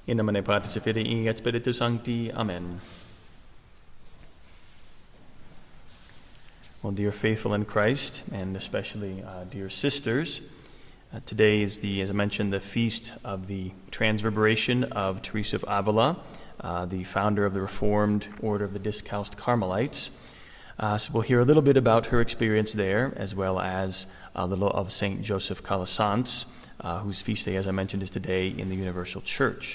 In nomine Patris et Filii et Spiritus Sancti. Amen. Well, dear faithful in Christ, and especially dear sisters, today is as I mentioned, the feast of the Transfiguration of Teresa of Avila, the founder of the Reformed Order of the Discalced Carmelites. So we'll hear a little bit about her experience there, as well as a little of St. Joseph Calasanz, whose feast day, as I mentioned, is today in the Universal Church.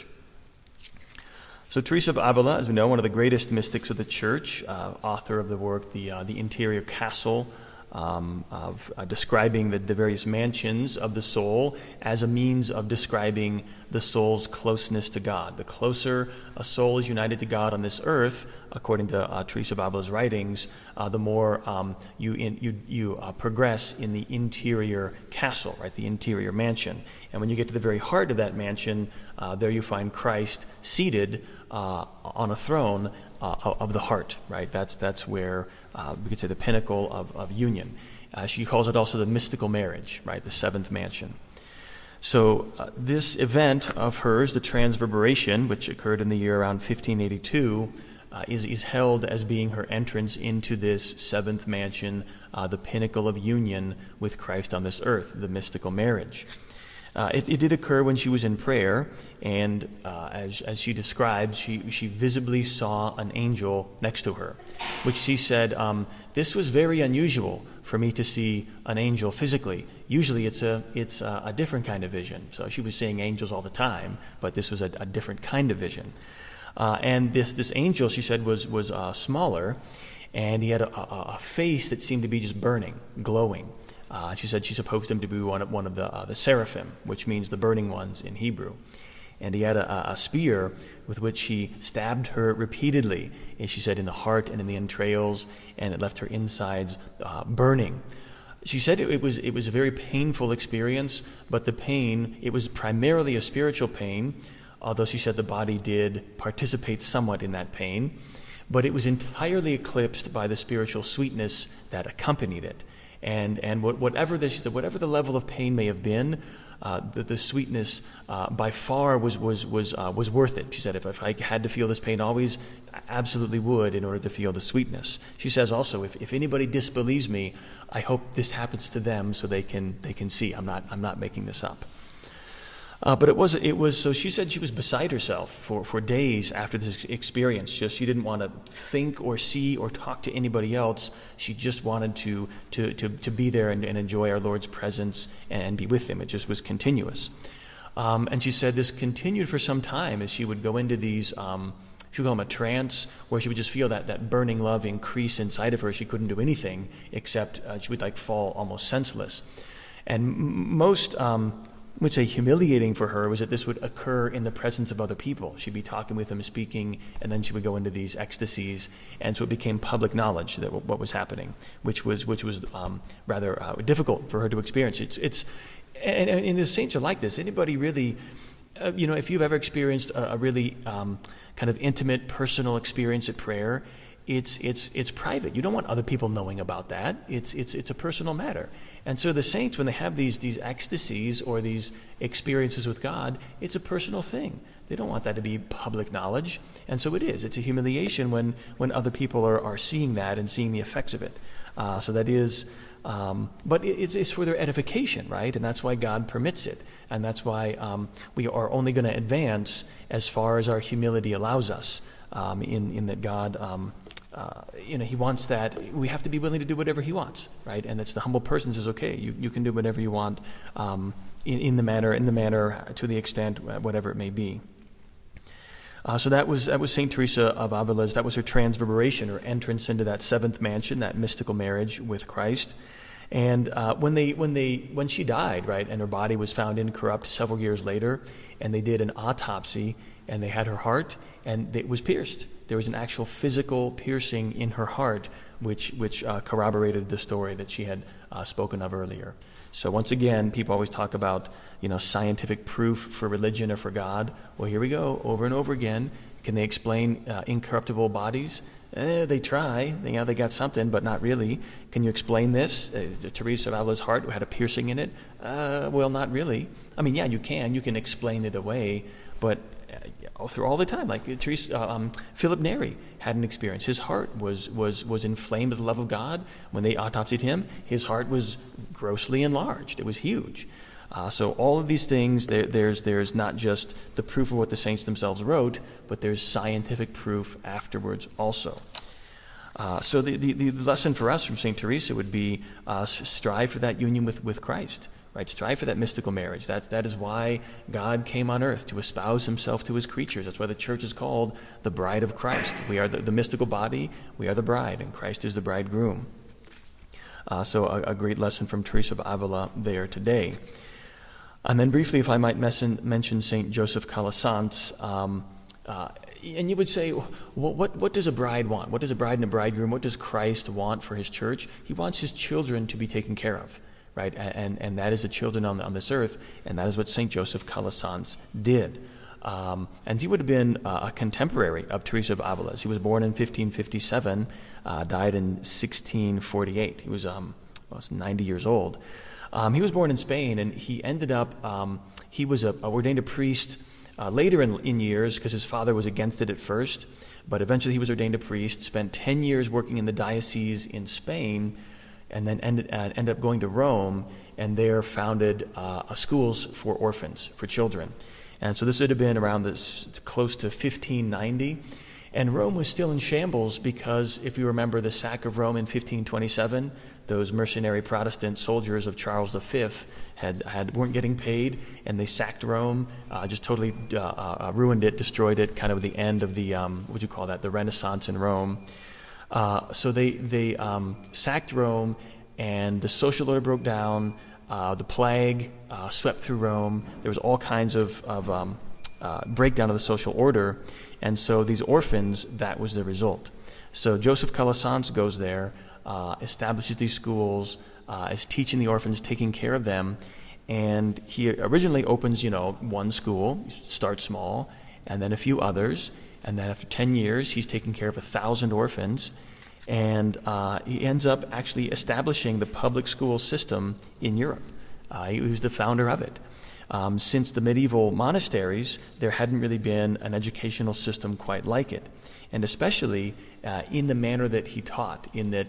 So Teresa of Avila, as we know, one of the greatest mystics of the Church, author of the work, The Interior Castle, of describing the various mansions of the soul as a means of describing the soul's closeness to God. The closer a soul is united to God on this earth, according to Teresa of Avila's writings, the more you progress in the interior castle, right? The interior mansion. And when you get to the very heart of that mansion, there you find Christ seated on a throne of the heart, right? That's where we could say the pinnacle of union. She calls it also the mystical marriage, right? The seventh mansion. So this event of hers, the Transfiguration, which occurred in the year around 1582, is held as being her entrance into this seventh mansion, the pinnacle of union with Christ on this earth, the mystical marriage. It did occur when she was in prayer, and as she describes, she visibly saw an angel next to her, which she said, this was very unusual for me to see an angel physically. Usually it's a different kind of vision. So she was seeing angels all the time, but this was a different kind of vision. And this angel, she said, was smaller, and he had a face that seemed to be just burning, glowing. She said she supposed him to be one of the seraphim, which means the burning ones in Hebrew. And he had a spear with which he stabbed her repeatedly, and she said in the heart and in the entrails, and it left her insides burning. She said it was a very painful experience, but the pain, it was primarily a spiritual pain, although she said the body did participate somewhat in that pain, but it was entirely eclipsed by the spiritual sweetness that accompanied it. And whatever the level of pain may have been, the sweetness by far was worth it. She said, if I had to feel this pain always, I absolutely would in order to feel the sweetness. She says also, if anybody disbelieves me, I hope this happens to them so they can see. I'm not making this up. But it was. So she said she was beside herself for days after this experience. Just she didn't want to think or see or talk to anybody else. She just wanted to be there and enjoy our Lord's presence and be with Him. It just was continuous. And she said this continued for some time as she would go into these. She would call them a trance, where she would just feel that burning love increase inside of her. She couldn't do anything except she would fall almost senseless. And most. Would say humiliating for her was that this would occur in the presence of other people. She'd be talking with them, speaking, and then she would go into these ecstasies, and so it became public knowledge that what was happening, which was rather difficult for her to experience. And the saints are like this. Anybody really, if you've ever experienced a really kind of intimate, personal experience at prayer, it's private. You don't want other people knowing about that. It's a personal matter. And so the saints, when they have these ecstasies or these experiences with God, it's a personal thing. They don't want that to be public knowledge. And so it is. It's a humiliation when other people are seeing that and seeing the effects of it. So that is, but it's for their edification, right? And that's why God permits it. And that's why we are only going to advance as far as our humility allows us, in that God... He wants that. We have to be willing to do whatever He wants, right? And it's the humble person says, okay, you can do whatever you want, in the manner, to the extent, whatever it may be. So that was Saint Teresa of Avila's. That was her transfiguration, her entrance into that seventh mansion, that mystical marriage with Christ. And when she died, right, and her body was found incorrupt several years later, and they did an autopsy, and they had her heart, and it was pierced. There was an actual physical piercing in her heart, which corroborated the story that she had spoken of earlier. So once again, people always talk about scientific proof for religion or for God. Well, here we go, over and over again. Can they explain incorruptible bodies? They try. They got something, but not really. Can you explain this? Teresa of Avila's heart had a piercing in it? Well, not really. I mean, yeah, you can. You can explain it away, but all through all the time. Like Philip Neri had an experience. His heart was inflamed with the love of God. When they autopsied him, his heart was grossly enlarged. It was huge. So all of these things, there's not just the proof of what the saints themselves wrote, but there's scientific proof afterwards also. So the lesson for us from St. Teresa would be strive for that union with Christ, right? Strive for that mystical marriage. That is why God came on earth, to espouse himself to his creatures. That's why the church is called the bride of Christ. We are the mystical body, we are the bride, and Christ is the bridegroom. So a great lesson from Teresa of Avila there today. And then briefly, if I might mention St. Joseph Calasanz, and you would say, what does a bride want? What does a bride and a bridegroom, what does Christ want for his church? He wants his children to be taken care of, right? And that is the children on this earth, and that is what St. Joseph Calasanz did. And he would have been a contemporary of Teresa of Avila. He was born in 1557, died in 1648. He was 90 years old. He was born in Spain, and he ended up, he was ordained a priest later in years, because his father was against it at first, but eventually he was ordained a priest, spent 10 years working in the diocese in Spain, and then ended up going to Rome, and there founded schools for orphans, for children. And so this would have been around close to 1590. And Rome was still in shambles because, if you remember the sack of Rome in 1527, those mercenary Protestant soldiers of Charles V weren't getting paid, and they sacked Rome, just totally ruined it, destroyed it, kind of the end of the, the Renaissance in Rome. So they sacked Rome, and the social order broke down. The plague swept through Rome. There was all kinds of breakdown of the social order. And so these orphans, that was the result. So Joseph Calasanz goes there, establishes these schools, is teaching the orphans, taking care of them. And he originally opens, one school, starts small, and then a few others. And then after 10 years, he's taking care of 1,000 orphans. And he ends up actually establishing the public school system in Europe. He was the founder of it. Since the medieval monasteries, there hadn't really been an educational system quite like it, and especially in the manner that he taught, in that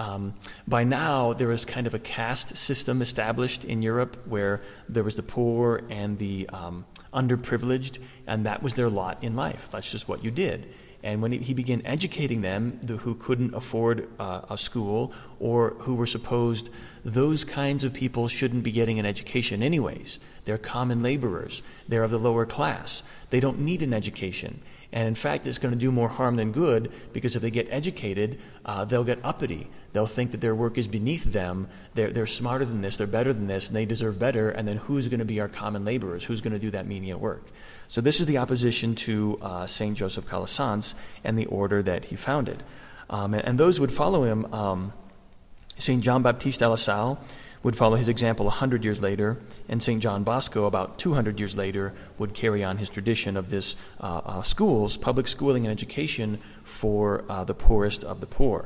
by now there was kind of a caste system established in Europe where there was the poor and the underprivileged, and that was their lot in life. That's just what you did. And when he began educating them, who couldn't afford a school, or who were supposed, those kinds of people shouldn't be getting an education anyways. They're common laborers. They're of the lower class. They don't need an education. And in fact, it's going to do more harm than good, because if they get educated, they'll get uppity. They'll think that their work is beneath them. They're smarter than this. They're better than this, and they deserve better. And then who's going to be our common laborers? Who's going to do that menial work? So this is the opposition to St. Joseph Calasanz and the order that he founded. And those would follow him. St. John Baptiste de La Salle would follow his example 100 years later, and St. John Bosco, about 200 years later, would carry on his tradition of this schools, public schooling and education for the poorest of the poor.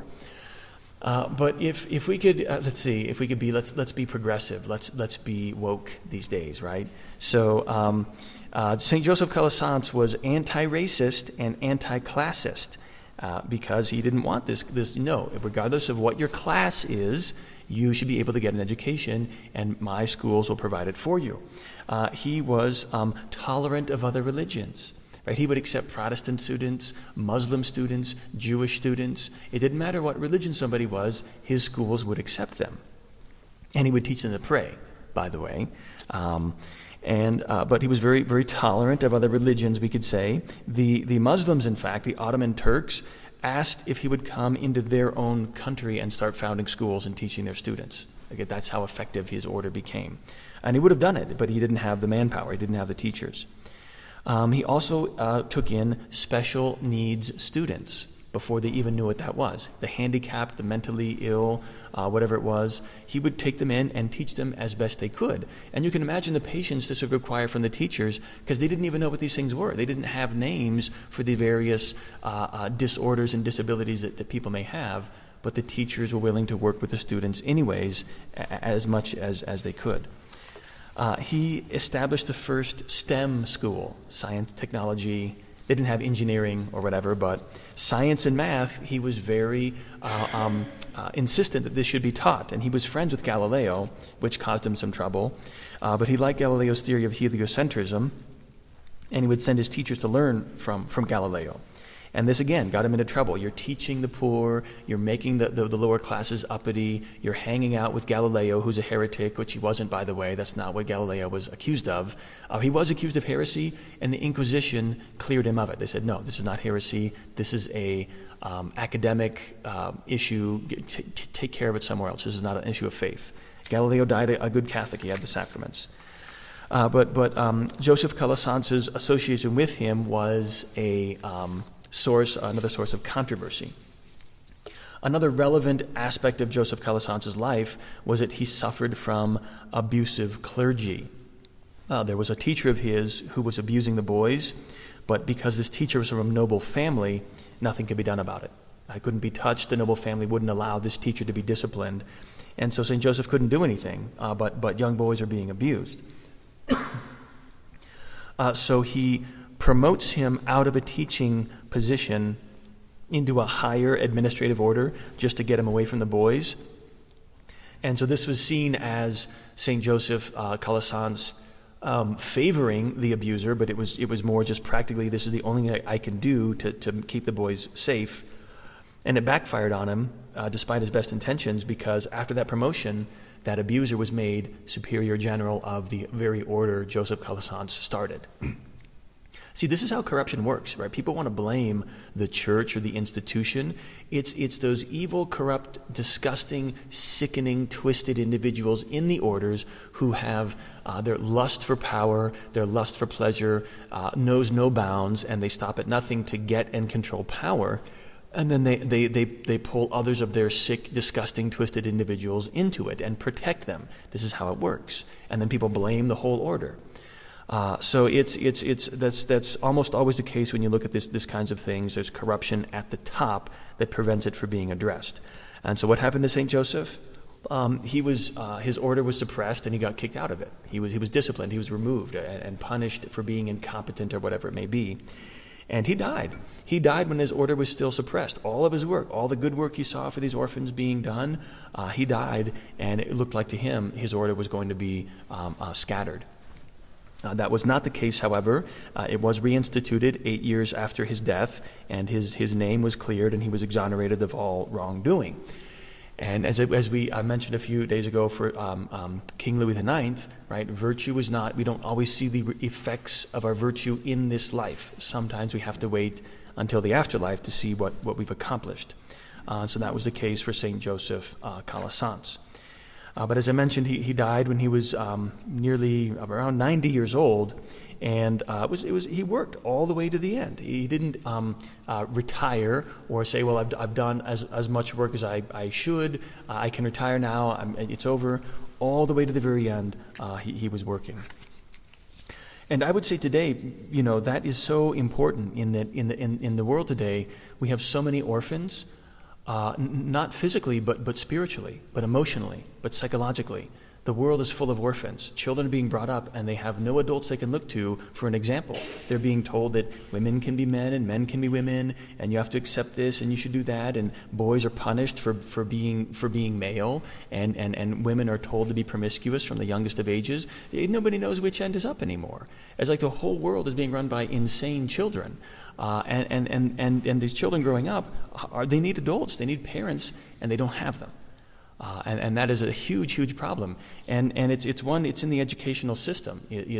But if we could, let's be progressive. Let's be woke these days, right? So St. Joseph Calasanz was anti-racist and anti-classist because he didn't want this. No, regardless of what your class is, you should be able to get an education, and my schools will provide it for you. He was tolerant of other religions. Right? He would accept Protestant students, Muslim students, Jewish students. It didn't matter what religion somebody was, his schools would accept them. And he would teach them to pray, by the way. But he was very, very tolerant of other religions, we could say. The Muslims, in fact, the Ottoman Turks, asked if he would come into their own country and start founding schools and teaching their students. Again, that's how effective his order became. And he would have done it, but he didn't have the manpower. He didn't have the teachers. He also took in special needs students before they even knew what that was. The handicapped, the mentally ill, whatever it was, he would take them in and teach them as best they could. And you can imagine the patience this would require from the teachers, because they didn't even know what these things were. They didn't have names for the various disorders and disabilities that people may have, but the teachers were willing to work with the students anyways, as much as they could. He established the first STEM school, science, technology. They didn't have engineering or whatever, but science and math, he was very insistent that this should be taught. And he was friends with Galileo, which caused him some trouble. But he liked Galileo's theory of heliocentrism, and he would send his teachers to learn from Galileo. And this, again, got him into trouble. You're teaching the poor, you're making the lower classes uppity, you're hanging out with Galileo, who's a heretic, which he wasn't, by the way. That's not what Galileo was accused of. He was accused of heresy, and the Inquisition cleared him of it. They said, no, this is not heresy. This is a academic issue. Take care of it somewhere else. This is not an issue of faith. Galileo died a good Catholic. He had the sacraments. But Joseph Calasanz's association with him was another source of controversy. Another relevant aspect of Joseph Calasanz's life was that he suffered from abusive clergy. There was a teacher of his who was abusing the boys, but because this teacher was from a noble family, nothing could be done about it. I couldn't be touched. The noble family wouldn't allow this teacher to be disciplined. And so St. Joseph couldn't do anything, but young boys are being abused. So he promotes him out of a teaching position into a higher administrative order just to get him away from the boys. And so this was seen as St. Joseph Calasanz favoring the abuser, but it was more just practically, this is the only thing I can do to keep the boys safe. And it backfired on him, despite his best intentions, because after that promotion, that abuser was made superior general of the very order Joseph Calasanz started. See, this is how corruption works, right? People want to blame the church or the institution. It's those evil, corrupt, disgusting, sickening, twisted individuals in the orders who have their lust for power, their lust for pleasure, knows no bounds, and they stop at nothing to get and control power. And then they pull others of their sick, disgusting, twisted individuals into it and protect them. This is how it works. And then people blame the whole order. So that's almost always the case when you look at this kinds of things. There's corruption at the top that prevents it from being addressed. And so what happened to St. Joseph? His order was suppressed and he got kicked out of it. He was disciplined. He was removed and punished for being incompetent or whatever it may be. And he died. He died when his order was still suppressed. All of his work, all the good work he saw for these orphans being done, he died, and it looked like to him his order was going to be scattered. That was not the case, however. It was reinstituted 8 years after his death, and his name was cleared, and he was exonerated of all wrongdoing. And as I mentioned a few days ago for King Louis IX, right? Virtue is not, we don't always see the effects of our virtue in this life. Sometimes we have to wait until the afterlife to see what we've accomplished. So that was the case for St. Joseph Calasanz. But as I mentioned, he died when he was nearly around 90 years old, and he worked all the way to the end. He didn't retire or say, well, I've done as much work as I should. I can retire now. It's over. All the way to the very end, he was working. And I would say today, that is so important in that in the world today, we have so many orphans. Not physically, but spiritually, but emotionally, but psychologically. The world is full of orphans. Children are being brought up, and they have no adults they can look to for an example. They're being told that women can be men and men can be women, and you have to accept this and you should do that. And boys are punished for being male, and women are told to be promiscuous from the youngest of ages. Nobody knows which end is up anymore. It's like the whole world is being run by insane children, and these children growing up they need adults, they need parents, and they don't have them. And that is a huge, huge problem. And it's in the educational system.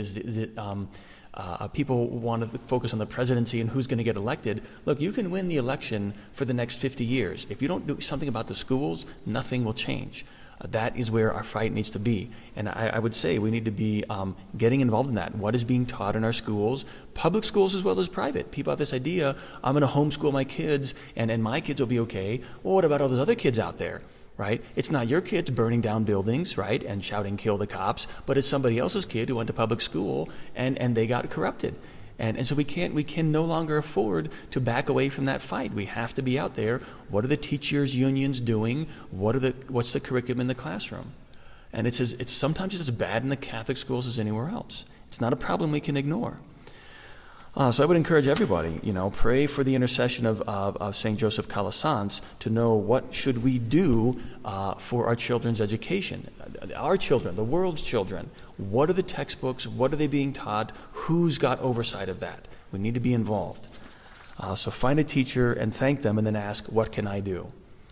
People want to focus on the presidency and who's going to get elected. Look, you can win the election for the next 50 years. If you don't do something about the schools, nothing will change. That is where our fight needs to be. And I would say we need to be getting involved in that. What is being taught in our schools, public schools as well as private. People have this idea, I'm going to homeschool my kids and my kids will be okay. Well, what about all those other kids out there? Right? It's not your kids burning down buildings, right, and shouting, kill the cops, but it's somebody else's kid who went to public school and they got corrupted. And so we can no longer afford to back away from that fight. We have to be out there. What are the teachers' unions doing? What's the curriculum in the classroom? And it's sometimes it's as bad in the Catholic schools as anywhere else. It's not a problem we can ignore. So I would encourage everybody, pray for the intercession of St. Joseph Calasanz to know what should we do for our children's education. Our children, the world's children. What are the textbooks? What are they being taught? Who's got oversight of that? We need to be involved. So find a teacher and thank them, and then ask, what can I do?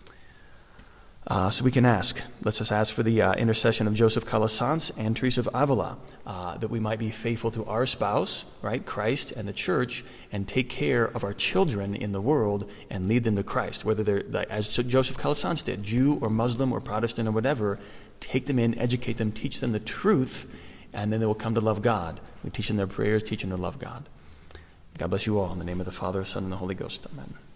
So we can ask. Let's just ask for the intercession of Joseph Calasanz and Teresa of Avila, that we might be faithful to our spouse, right, Christ and the church, and take care of our children in the world and lead them to Christ. Whether they're, as Joseph Calasanz did, Jew or Muslim or Protestant or whatever, take them in, educate them, teach them the truth, and then they will come to love God. We teach them their prayers, teach them to love God. God bless you all. In the name of the Father, Son, and the Holy Ghost. Amen.